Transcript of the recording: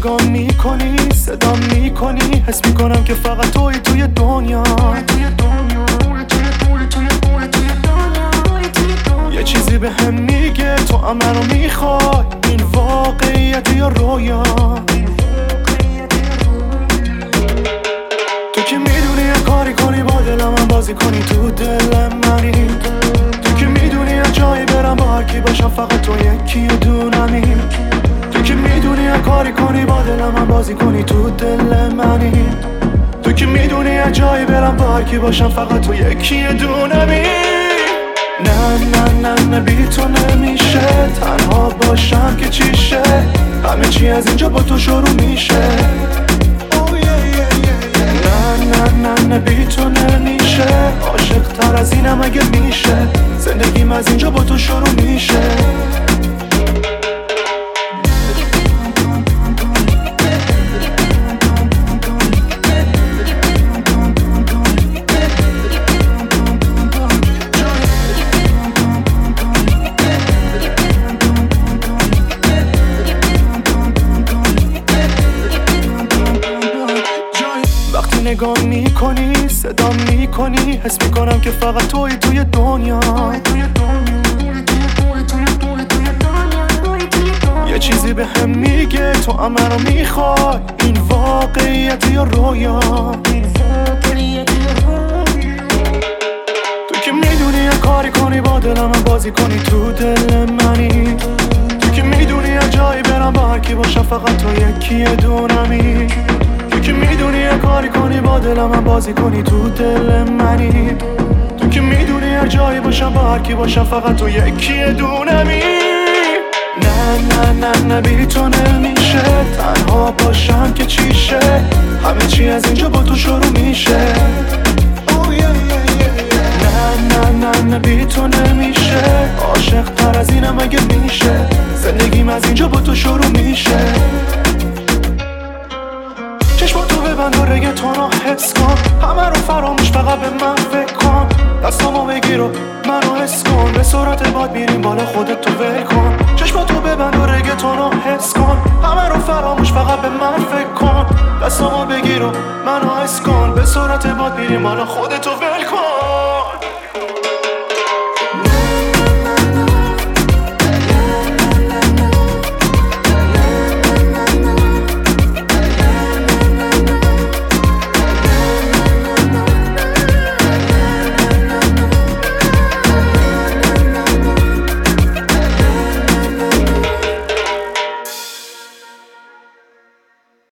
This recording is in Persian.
نگاه میکنی، صدام میکنی، حس میکنم که فقط توی دنیا. یه چیزی به هم میگه تو هم منو میخوای، این واقعیت یا رویا؟ تو که میدونی یه کاری کنی با دلم من بازی کنی تو دل منی. تو که میدونی یه جایی برم با هر کی باشم فقط تو یکی دونمی. تو که میدونی یه کاری کنی با دلم من بازی کنی تو دل منی. تو که میدونی یه جایی برم با هر کی باشم فقط تو یکی دونمی. نه نه نه نه بی تو نمیشه، تنها باشم که چیشه، همه چی از اینجا با تو شروع میشه. نه نه نه نه بی تو نمیشه، عاشق تر از اینم اگه میشه، زندگیم از اینجا با تو شروع میشه. نگاه میکنی، صدام میکنی، حس میکنم که فقط توی دنیا. یه چیزی به هم میگه تو هم منو میخوای، این واقعیت یا رویا؟ تو که میدونی یه کاری کنی با دلم من بازی کنی تو دل منی. تو که میدونی یه جایی برم با هر کی باشم فقط تو یکی دونمی. تو که میدونی یه کاری کنی با دلم من بازی کنی تو دل منی. تو که میدونی یه جایی باشم با هر کی باشم فقط تو یکی دونمی. نه نه نه نه بی تو نمیشه، تنها باشم که چیشه، همه چی از اینجا با تو شروع میشه. نه نه نه نه بی تو نمیشه، عاشق تر از اینم اگه میشه، زندگیم از اینجا با تو شروع میشه. چشماتو ببند و رگتونو حس کن، همه رو فراموش فقط به من فکر کن. دستامو بگیر و منو حس کن، به سرعت باد میریم بالا خودت تو ول کن. چشماتو ببند و رگتونو حس کن، همه رو فراموش فقط به من فکر کن. دستامو بگیر و منو حس کن، به سرعت باد میریم بالا خودت تو ول کن.